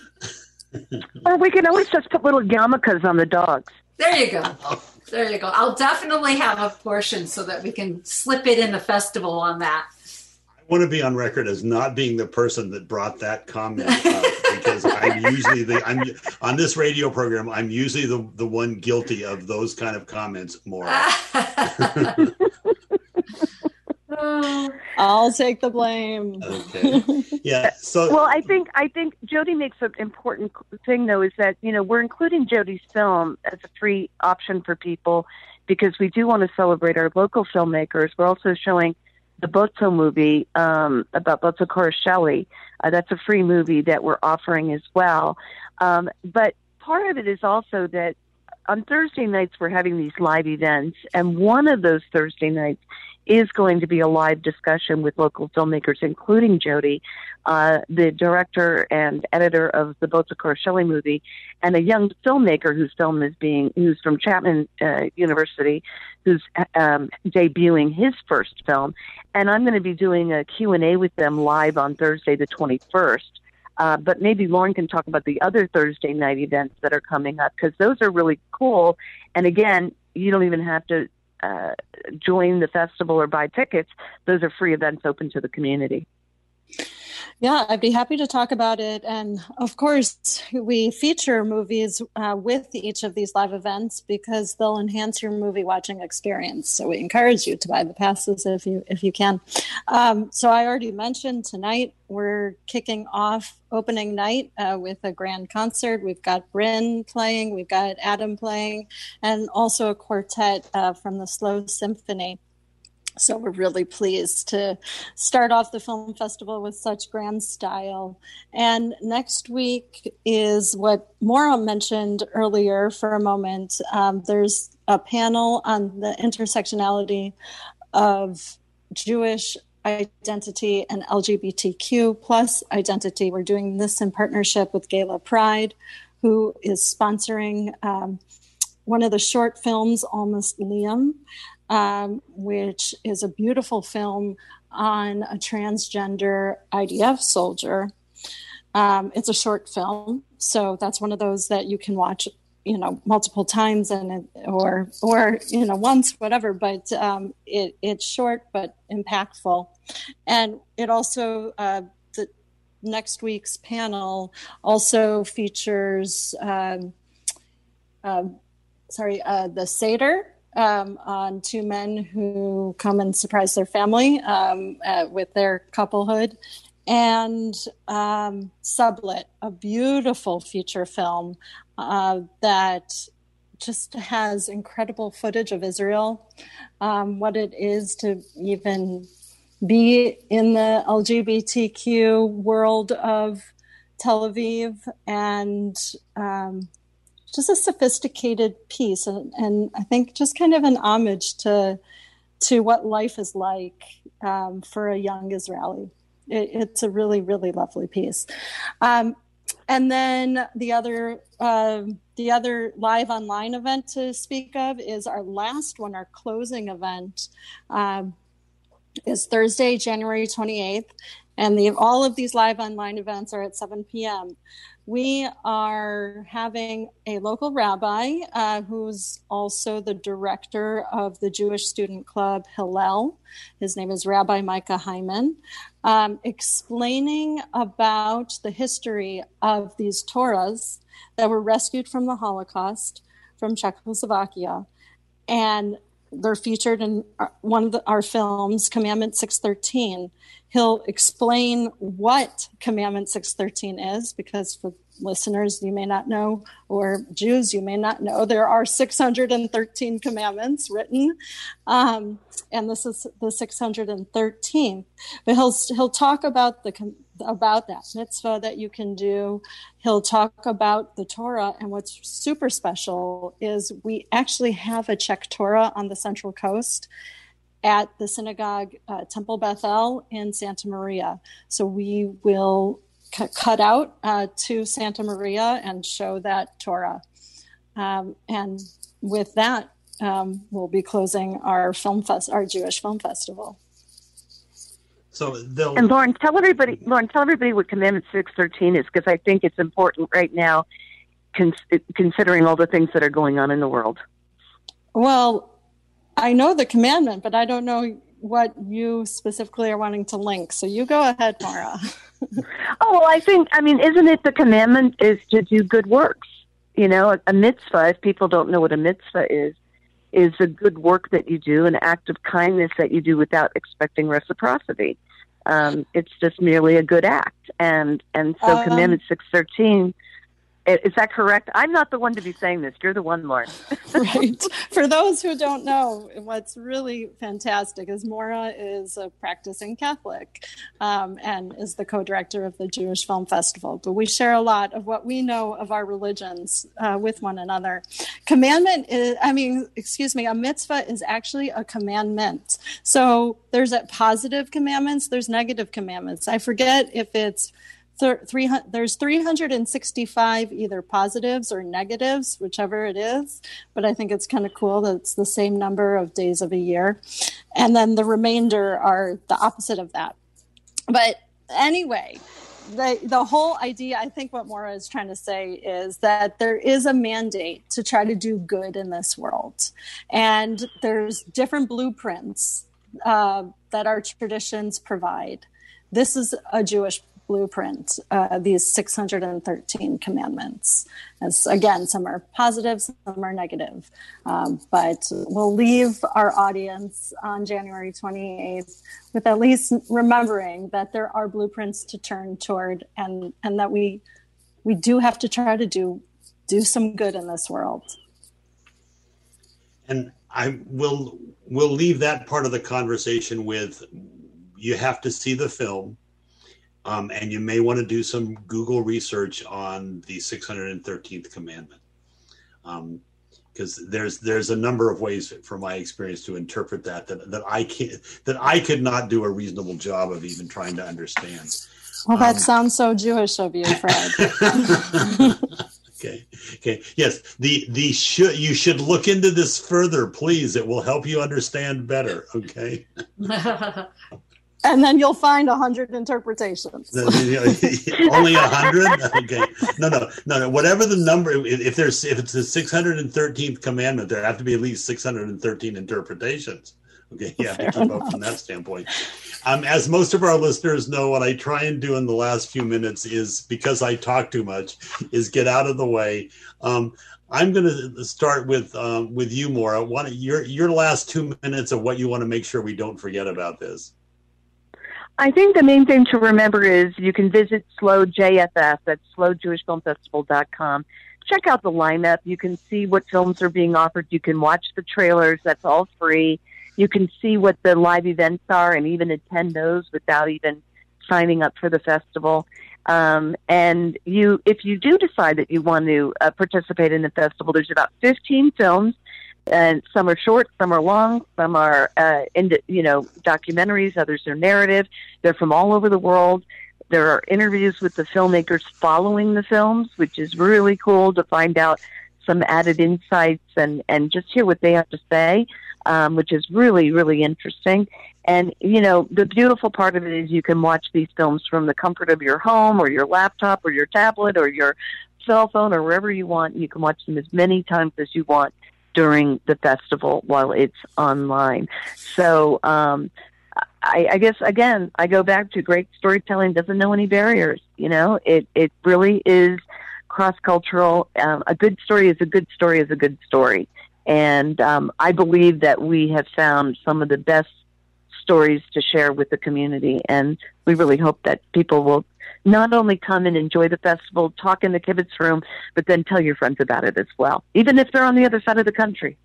S4: Or we can always just put little yarmulkes on the dogs.
S5: There you go. There you go. I'll definitely have a portion so that we can slip it in the festival on that.
S2: I want to be on record as not being the person that brought that comment up, because I'm usually the I'm on this radio program. I'm usually the the one guilty of those kind of comments more.
S3: I'll take the blame.
S2: Okay. Yeah. So
S4: well, I think I think Jody makes an important thing, though, is that, you know, we're including Jody's film as a free option for people because we do want to celebrate our local filmmakers. We're also showing the Bozzo movie um, about Bozzo Corrichelli. Uh, that's a free movie that we're offering as well. Um, but part of it is also that on Thursday nights we're having these live events, and one of those Thursday nights is going to be a live discussion with local filmmakers, including Jody, uh, the director and editor of the Bozzo Corrichelli movie, and a young filmmaker whose film is being, who's from Chapman uh, University, who's um, debuting his first film. And I'm going to be doing a Q and A with them live on Thursday the twenty-first. Uh, but maybe Lauren can talk about the other Thursday night events that are coming up, because those are really cool. And again, you don't even have to uh, join the festival or buy tickets. Those are free events open to the community.
S3: Yeah, I'd be happy to talk about it. And of course, we feature movies uh, with each of these live events because they'll enhance your movie watching experience. So we encourage you to buy the passes if you if you can. Um, so I already mentioned tonight we're kicking off opening night uh, with a grand concert. We've got Bryn playing, we've got Adam playing, and also a quartet uh, from the Slow Symphony. So we're really pleased to start off the film festival with such grand style. And next week is what Maura mentioned earlier for a moment. Um, there's a panel on the intersectionality of Jewish identity and L G B T Q plus identity. We're doing this in partnership with Gala Pride, who is sponsoring um, one of the short films, Almost Liam, Um, which is a beautiful film on a transgender I D F soldier. Um, it's a short film, so that's one of those that you can watch, you know, multiple times and or or you know once, whatever. But um, it it's short but impactful, and it also uh, the next week's panel also features um, uh, sorry uh, the Seder. Um, on two men who come and surprise their family um, uh, with their couplehood, and um, Sublet, a beautiful feature film uh, that just has incredible footage of Israel, um, what it is to even be in the L G B T Q world of Tel Aviv, and um, just a sophisticated piece, and, and I think just kind of an homage to to what life is like um, for a young Israeli. It, it's a really, really lovely piece. Um, and then the other uh, the other live online event to speak of is our last one, our closing event um, is Thursday, January twenty-eighth, and the, all of these live online events are at seven p.m. We are having a local rabbi uh, who's also the director of the Jewish Student Club Hillel. His name is Rabbi Micah Hyman, um, explaining about the history of these Torahs that were rescued from the Holocaust from Czechoslovakia. And they're featured in one of the, our films, Commandment six thirteen. He'll explain what Commandment six thirteen is, because for listeners, you may not know, or Jews, you may not know, there are six hundred thirteen commandments written, um, and this is the six hundred thirteenth. But he'll he'll talk about the about that mitzvah that you can do. He'll talk about the Torah, and what's super special is we actually have a Czech Torah on the Central Coast at the synagogue uh, Temple Bethel in Santa Maria. So we will c- cut out uh, to Santa Maria and show that Torah. Um, and with that, um, we'll be closing our film fest, our Jewish Film Festival.
S2: So they'll
S4: and Lauren, tell everybody, Lauren, tell everybody what Commandment six thirteen is, because I think it's important right now, cons- considering all the things that are going on in the world.
S3: Well, I know the commandment, but I don't know what you specifically are wanting to link. So you go ahead, Maura.
S4: Oh, well, I think, I mean, isn't it the commandment is to do good works? You know, a, a mitzvah, if people don't know what a mitzvah is, is a good work that you do, an act of kindness that you do without expecting reciprocity. Um, it's just merely a good act. And, and so um, Commandment six thirteen, is that correct? I'm not the one to be saying this. You're the one, Lauren.
S3: Right. For those who don't know, what's really fantastic is Maura is a practicing Catholic um, and is the co-director of the Jewish Film Festival. But we share a lot of what we know of our religions uh, with one another. Commandment is, I mean, excuse me, a mitzvah is actually a commandment. So there's a positive commandments, there's negative commandments. I forget if it's Three, there's three hundred sixty-five either positives or negatives, whichever it is. But I think it's kind of cool that it's the same number of days of a year. And then the remainder are the opposite of that. But anyway, the, the whole idea, I think what Maura is trying to say is that there is a mandate to try to do good in this world. And there's different blueprints uh, that our traditions provide. This is a Jewish blueprint, uh, these six hundred thirteen commandments. As again, some are positive, some are negative. Um, but we'll leave our audience on January twenty-eighth with at least remembering that there are blueprints to turn toward, and, and that we we do have to try to do do some good in this world.
S2: And I will will leave that part of the conversation with, you have to see the film, um, and you may want to do some Google research on the six hundred thirteenth commandment, because um, there's there's a number of ways, from my experience, to interpret that that that I can that I could not do a reasonable job of even trying to understand.
S3: Well, that
S2: um,
S3: sounds so Jewish of you, Fred.
S2: Okay. Okay. Yes. The the should you should look into this further, please. It will help you understand better. Okay.
S3: And then you'll find a hundred interpretations.
S2: Only a hundred? Okay. No, no, no, no. Whatever the number, if there's if it's the six hundred thirteenth commandment, there have to be at least six hundred thirteen interpretations. Okay, you have Fair to keep enough. Up from that standpoint. Um, as most of our listeners know, what I try and do in the last few minutes is, because I talk too much, is get out of the way. Um, I'm going to start with um, with you, Maura. One, your your last two minutes of what you want to make sure we don't forget about this.
S4: I think the main thing to remember is you can visit SLO J F F, that's slow jewish film festival dot com. Check out the lineup. You can see what films are being offered. You can watch the trailers. That's all free. You can see what the live events are and even attend those without even signing up for the festival. Um, and you, if you do decide that you want to uh, participate in the festival, there's about fifteen films, and some are short, some are long, some are, uh, in, you know, documentaries, others are narrative. They're from all over the world. There are interviews with the filmmakers following the films, which is really cool to find out some added insights and, and just hear what they have to say. Um, which is really, really interesting. And, you know, the beautiful part of it is you can watch these films from the comfort of your home or your laptop or your tablet or your cell phone or wherever you want. You can watch them as many times as you want during the festival while it's online. So um, I, I guess, again, I go back to great storytelling doesn't know any barriers. You know, it, it really is cross-cultural. Um, a good story is a good story is a good story. And um, I believe that we have found some of the best stories to share with the community. And we really hope that people will not only come and enjoy the festival, talk in the Kibitz room, but then tell your friends about it as well, even if they're on the other side of the country.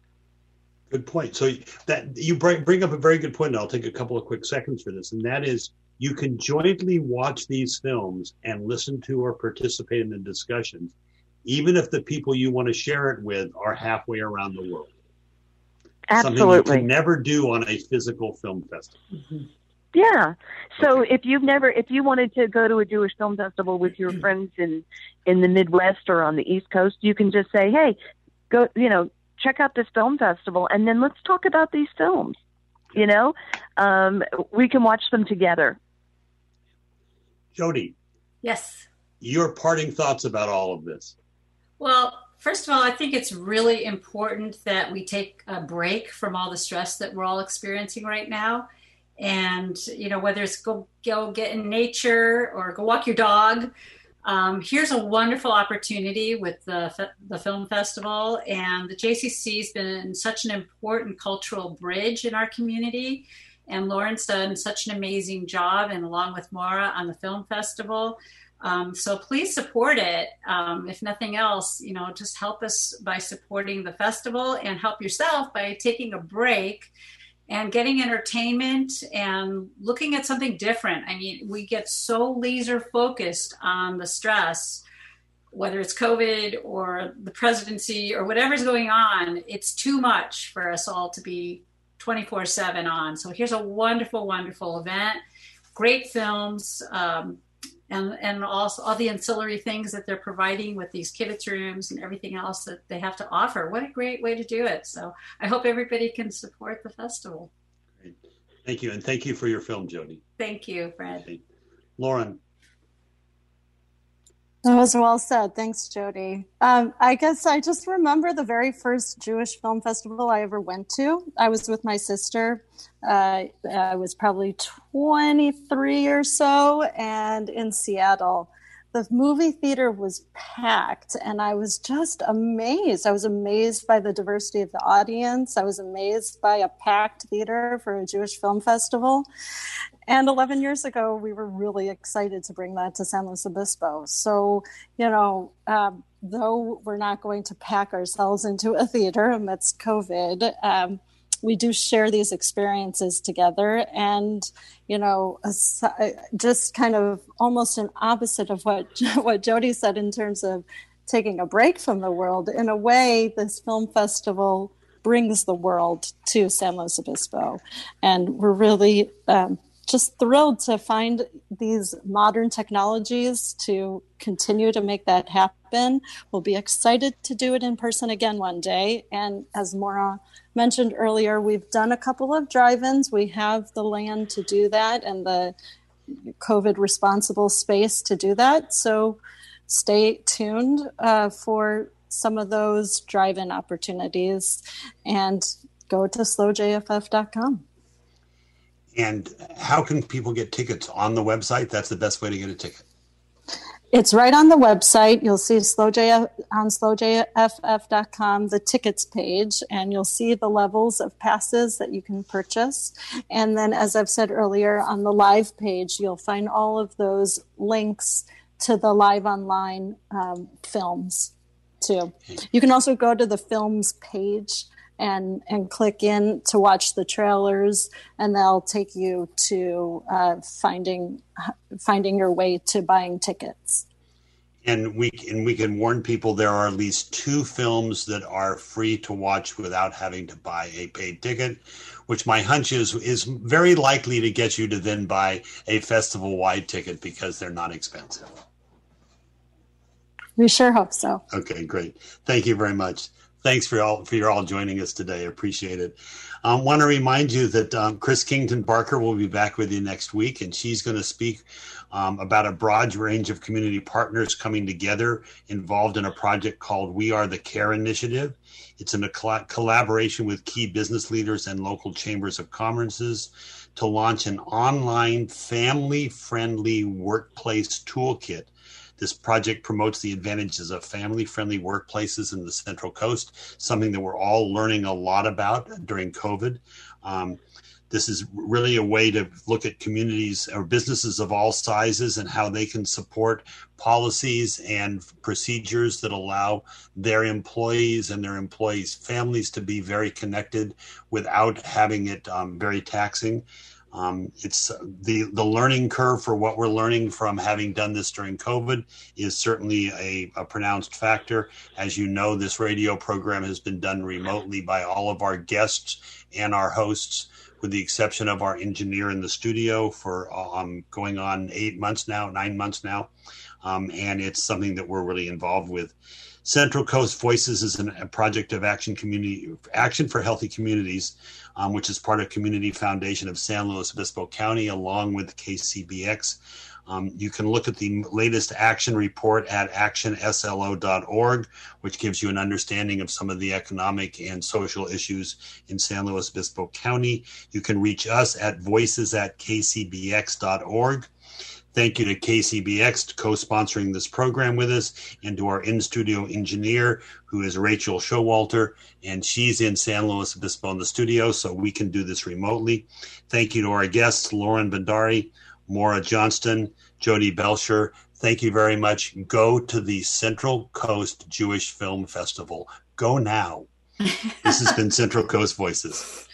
S2: Good point. So that you bring, bring up a very good point, and I'll take a couple of quick seconds for this. And that is, you can jointly watch these films and listen to or participate in the discussions, even if the people you want to share it with are halfway around the world.
S4: Absolutely.
S2: Something you can never do on a physical film festival.
S4: Mm-hmm. Yeah. So
S2: okay.
S4: if you've never, if you wanted to go to a Jewish film festival with your friends in, in the Midwest or on the East Coast, you can just say, hey, go, you know, check out this film festival and then let's talk about these films. You know, um, we can watch them together.
S2: Jody.
S5: Yes.
S2: Your parting thoughts about all of this.
S5: Well, first of all, I think it's really important that we take a break from all the stress that we're all experiencing right now. And, you know, whether it's go, go get in nature or go walk your dog, um, here's a wonderful opportunity with the, the film festival. And the J C C has been such an important cultural bridge in our community. And Lauren's done such an amazing job, and along with Maura on the film festival. Um, so please support it. Um, if nothing else, you know, just help us by supporting the festival, and help yourself by taking a break and getting entertainment and looking at something different. I mean, we get so laser focused on the stress, whether it's COVID or the presidency or whatever's going on. It's too much for us all to be twenty-four seven on. So here's a wonderful, wonderful event, great films, um, and and also all the ancillary things that they're providing with these kibitz rooms and everything else that they have to offer. What a great way to do it. So I hope everybody can support the festival.
S2: Great. Thank you. And thank you for your film, Jody.
S5: Thank you, Fred.
S2: Okay. Lauren.
S3: That was well said. Thanks, Jody. Um, I guess I just remember the very first Jewish film festival I ever went to. I was with my sister. Uh, I was probably twenty-three or so, and in Seattle. The movie theater was packed, and I was just amazed. I was amazed by the diversity of the audience. I was amazed by a packed theater for a Jewish film festival. And eleven years ago, we were really excited to bring that to San Luis Obispo. So, you know, um, though we're not going to pack ourselves into a theater amidst COVID, um, we do share these experiences together. And, you know, just kind of almost an opposite of what, what Jody said in terms of taking a break from the world. In a way, this film festival brings the world to San Luis Obispo. And we're really um, just thrilled to find these modern technologies to continue to make that happen. We'll be excited to do it in person again one day. And as Maura mentioned earlier, we've done a couple of drive-ins. We have the land to do that and the COVID responsible space to do that. So stay tuned uh, for some of those drive-in opportunities and go to slow j f f dot com.
S2: And how can people get tickets on the website? That's the best way to get a ticket.
S3: It's right on the website. You'll see slow j f on slow j f f dot com, the tickets page, and you'll see the levels of passes that you can purchase. And then, as I've said earlier, on the live page, you'll find all of those links to the live online um, films, too. You can also go to the films page and and click in to watch the trailers, and they'll take you to uh, finding finding your way to buying tickets.
S2: And we and we can warn people there are at least two films that are free to watch without having to buy a paid ticket, which my hunch is is very likely to get you to then buy a festival-wide ticket because they're not expensive.
S3: We sure hope so.
S2: Okay, great. Thank you very much. Thanks for all for your all joining us today. I appreciate it. I um, want to remind you that um, Chris Kington Barker will be back with you next week, and she's going to speak um, about a broad range of community partners coming together involved in a project called We Are the Care Initiative. It's in a coll- collaboration with key business leaders and local chambers of commerces to launch an online family-friendly workplace toolkit. This project promotes the advantages of family-friendly workplaces in the Central Coast, something that we're all learning a lot about during COVID. Um, this is really a way to look at communities or businesses of all sizes and how they can support policies and procedures that allow their employees and their employees' families to be very connected without having it um, very taxing. Um, it's the, the learning curve for what we're learning from having done this during COVID is certainly a, a pronounced factor. As you know, this radio program has been done remotely by all of our guests and our hosts, with the exception of our engineer in the studio for um, going on eight months now, nine months now. Um, and it's something that we're really involved with. Central Coast Voices is an, a project of Action Community Action for Healthy Communities, um, which is part of Community Foundation of San Luis Obispo County, along with K C B X. Um, you can look at the latest action report at action s l o dot org, which gives you an understanding of some of the economic and social issues in San Luis Obispo County. You can reach us at voices at k c b x dot org. Thank you to K C B X for co-sponsoring this program with us, and to our in-studio engineer, who is Rachel Showalter, and she's in San Luis Obispo in the studio, so we can do this remotely. Thank you to our guests, Lauren Bandari, Maura Johnston, Jody Belcher. Thank you very much. Go to the Central Coast Jewish Film Festival. Go now. This has been Central Coast Voices.